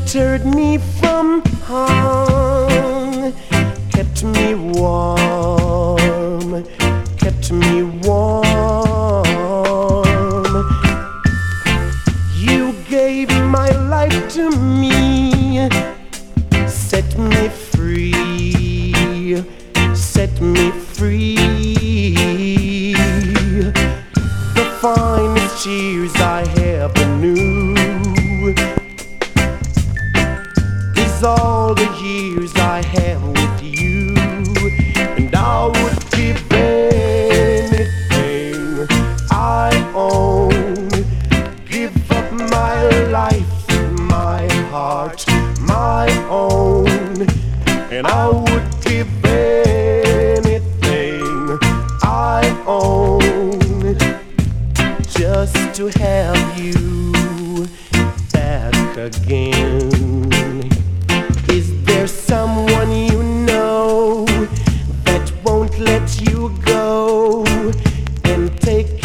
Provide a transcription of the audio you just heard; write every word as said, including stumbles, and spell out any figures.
sheltered me from harm, kept me warm, kept me warm. You gave my life to me, set me free, set me free. The finest years I ever knew is all the years I have with you, and I would give anything I own, give up my life, my heart, my own, and I would give anything I own just to have you back again. Is there someone you know that won't let you go and take